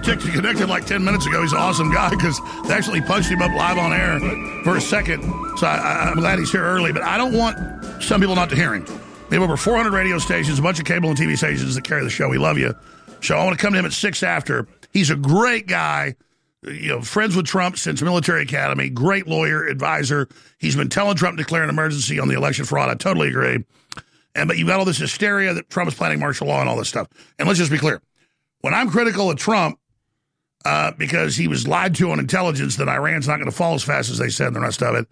Tick connected like 10 minutes ago. He's an awesome guy because they actually punched him up live on air for a second. So I'm glad he's here early. But I don't want some people not to hear him. We have over 400 radio stations, a bunch of cable and TV stations that carry the show. We love you. So I want to come to him at 6 after. He's a great guy. Friends with Trump since military academy. Great lawyer, advisor. He's been telling Trump to declare an emergency on the election fraud. I totally agree. But you've got all this hysteria that Trump is planning martial law and all this stuff. And let's just be clear. When I'm critical of Trump because he was lied to on intelligence that Iran's not going to fall as fast as they said and the rest of it,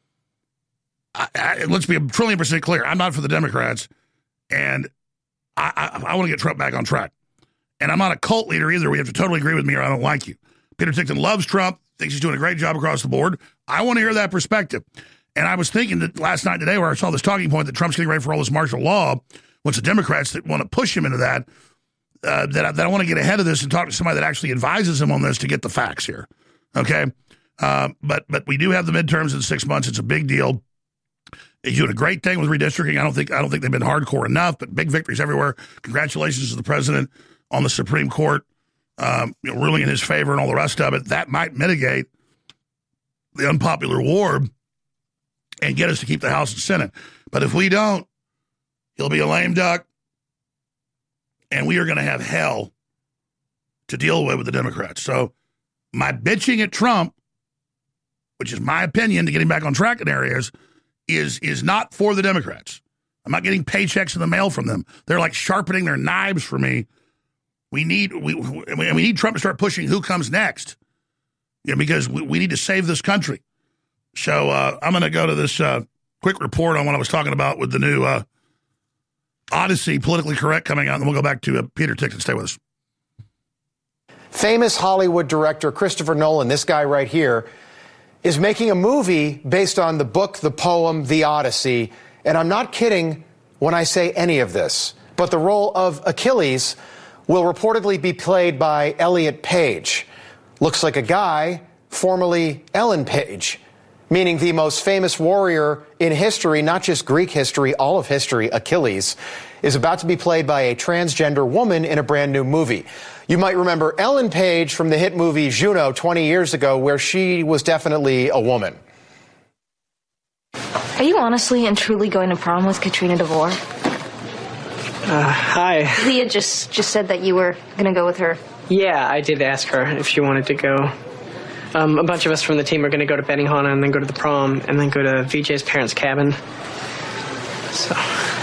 let's be a trillion% clear. I'm not for the Democrats, and I want to get Trump back on track. And I'm not a cult leader either. We have to totally agree with me or I don't like you. Peter Tickton loves Trump, thinks he's doing a great job across the board. I want to hear that perspective. And I was thinking that last night today where I saw this talking point that Trump's getting ready for all this martial law, once the Democrats that want to push him into that, that I want to get ahead of this and talk to somebody that actually advises him on this to get the facts here. Okay? But we do have the midterms in 6 months. It's a big deal. He's doing a great thing with redistricting. I don't think they've been hardcore enough, but big victories everywhere. Congratulations to the president on the Supreme Court ruling in his favor and all the rest of it. That might mitigate the unpopular war and get us to keep the House and Senate. But if we don't, he'll be a lame duck, and we are going to have hell to deal with the Democrats. So my bitching at Trump, which is my opinion to get him back on track in areas, is not for the Democrats. I'm not getting paychecks in the mail from them. They're like sharpening their knives for me. We need Trump to start pushing who comes next, because we need to save this country. So I'm going to go to this quick report on what I was talking about with the new Odyssey, Politically Correct, coming out, and then we'll go back to Peter Tickton. Stay with us. Famous Hollywood director Christopher Nolan, this guy right here, is making a movie based on the book, the poem, The Odyssey. And I'm not kidding when I say any of this. But the role of Achilles will reportedly be played by Elliot Page. Looks like a guy, formerly Ellen Page, meaning the most famous warrior in history, not just Greek history, all of history, Achilles, is about to be played by a transgender woman in a brand new movie. You might remember Ellen Page from the hit movie Juno 20 years ago, where she was definitely a woman. Are you honestly and truly going to prom with Katrina DeVore? Hi. Leah just said that you were going to go with her. Yeah, I did ask her if she wanted to go. A bunch of us from the team are going to go to Benihana and then go to the prom and then go to VJ's parents' cabin. So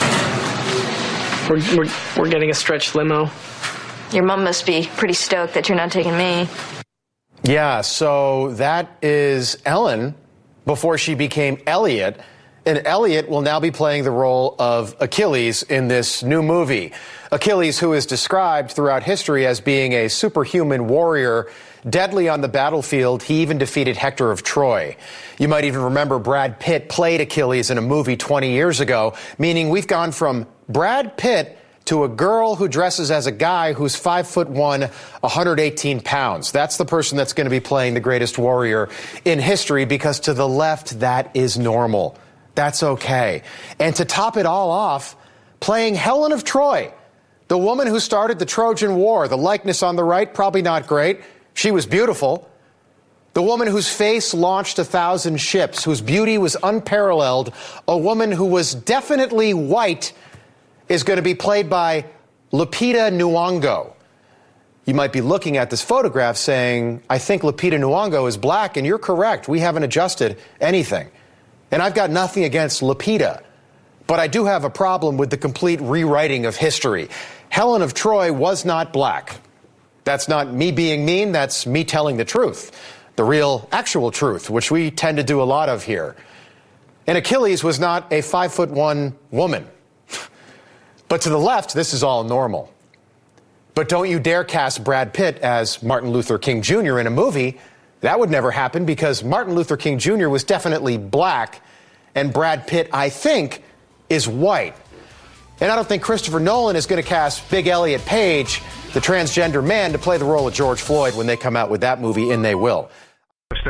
we're getting a stretch limo. Your mom must be pretty stoked that you're not taking me. Yeah, so that is Ellen before she became Elliot. And Elliot will now be playing the role of Achilles in this new movie. Achilles, who is described throughout history as being a superhuman warrior, deadly on the battlefield. He even defeated Hector of Troy. You might even remember Brad Pitt played Achilles in a movie 20 years ago, meaning we've gone from Brad Pitt to a girl who dresses as a guy who's 5'1", 118 pounds. That's the person that's going to be playing the greatest warrior in history, because to the left, that is normal. That's okay. And to top it all off, playing Helen of Troy, the woman who started the Trojan War. The likeness on the right, probably not great. She was beautiful. The woman whose face launched 1,000 ships, whose beauty was unparalleled, a woman who was definitely white, is going to be played by Lupita Nyong'o. You might be looking at this photograph saying, I think Lupita Nyong'o is black, and you're correct. We haven't adjusted anything. And I've got nothing against Lupita, but I do have a problem with the complete rewriting of history. Helen of Troy was not black. That's not me being mean, that's me telling the truth. The real, actual truth, which we tend to do a lot of here. And Achilles was not a 5'1" woman. But to the left, this is all normal. But don't you dare cast Brad Pitt as Martin Luther King Jr. in a movie. That would never happen, because Martin Luther King Jr. was definitely black, and Brad Pitt, I think, is white. And I don't think Christopher Nolan is going to cast Big Elliot Page, the transgender man, to play the role of George Floyd when they come out with that movie, and they will.